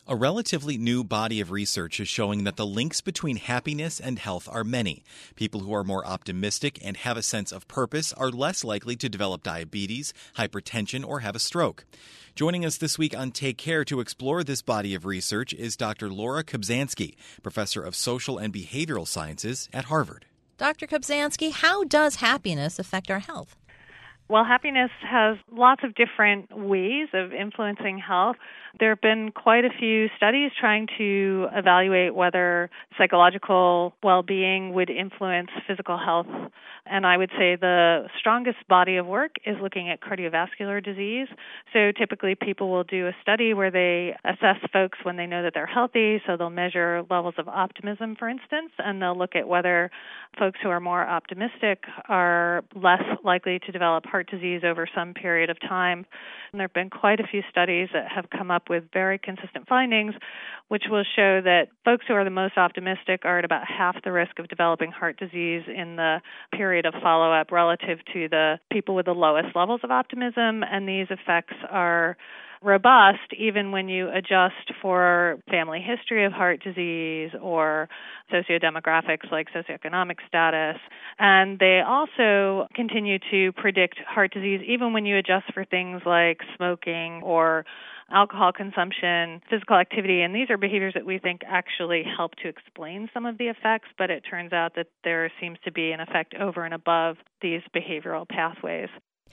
A relatively new body of research is showing that the links between happiness and health are many. People who are more optimistic and have a sense of purpose are less likely to develop diabetes, hypertension, or have a stroke. Joining us this week on Take Care to explore this body of research is Dr. Laura Kubzansky, professor of social and behavioral sciences at Harvard. Dr. Kubzansky, how does happiness affect our health? Well, happiness has lots of different ways of influencing health. There have been quite a few studies trying to evaluate whether psychological well-being would influence physical health. And I would say the strongest body of work is looking at cardiovascular disease. So typically people will do a study where they assess folks when they know that they're healthy. So they'll measure levels of optimism, for instance, and they'll look at whether folks who are more optimistic are less likely to develop heart disease over some period of time. And there have been quite a few studies that have come up with very consistent findings, which will show that folks who are the most optimistic are at about half the risk of developing heart disease in the period of follow-up relative to the people with the lowest levels of optimism. And these effects are robust even when you adjust for family history of heart disease or sociodemographics like socioeconomic status. And they also continue to predict heart disease even when you adjust for things like smoking or alcohol consumption, physical activity, and these are behaviors that we think actually help to explain some of the effects, but it turns out that there seems to be an effect over and above these behavioral pathways.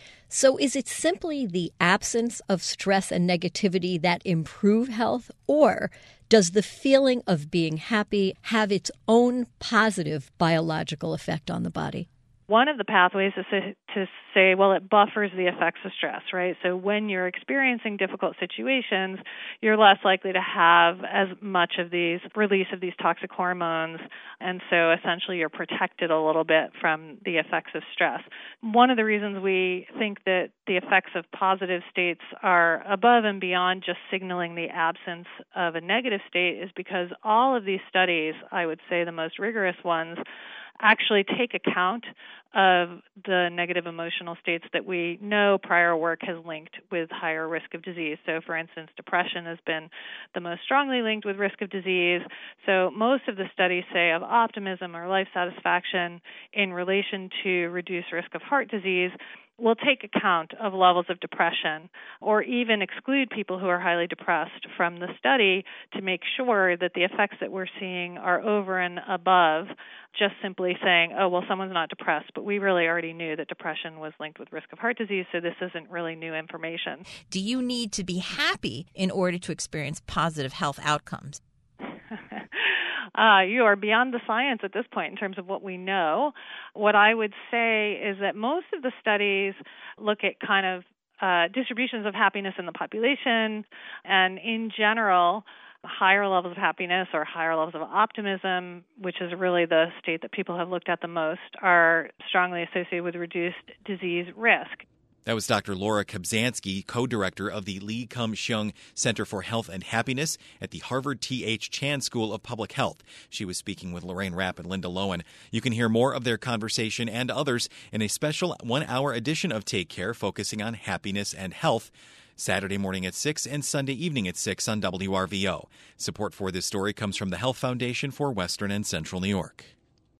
So is it simply the absence of stress and negativity that improve health, or does the feeling of being happy have its own positive biological effect on the body? One of the pathways is to say, well, it buffers the effects of stress, right? So when you're experiencing difficult situations, you're less likely to have as much of these release of these toxic hormones, and so essentially you're protected a little bit from the effects of stress. One of the reasons we think that the effects of positive states are above and beyond just signaling the absence of a negative state is because all of these studies, I would say the most rigorous ones, actually take account of the negative emotional states that we know prior work has linked with higher risk of disease. So, for instance, depression has been the most strongly linked with risk of disease. So most of the studies say of optimism or life satisfaction in relation to reduced risk of heart disease will take account of levels of depression or even exclude people who are highly depressed from the study to make sure that the effects that we're seeing are over and above just simply saying, oh, well, someone's not depressed, but we really already knew that depression was linked with risk of heart disease, so this isn't really new information. Do you need to be happy in order to experience positive health outcomes? You are beyond the science at this point in terms of what we know. What I would say is that most of the studies look at kind of distributions of happiness in the population, and in general, higher levels of happiness or higher levels of optimism, which is really the state that people have looked at the most, are strongly associated with reduced disease risk. That was Dr. Laura Kubzansky, co-director of the Lee Kum-sheung Center for Health and Happiness at the Harvard T.H. Chan School of Public Health. She was speaking with Lorraine Rapp and Linda Lowen. You can hear more of their conversation and others in a special one-hour edition of Take Care focusing on happiness and health, Saturday morning at 6 and Sunday evening at 6 on WRVO. Support for this story comes from the Health Foundation for Western and Central New York.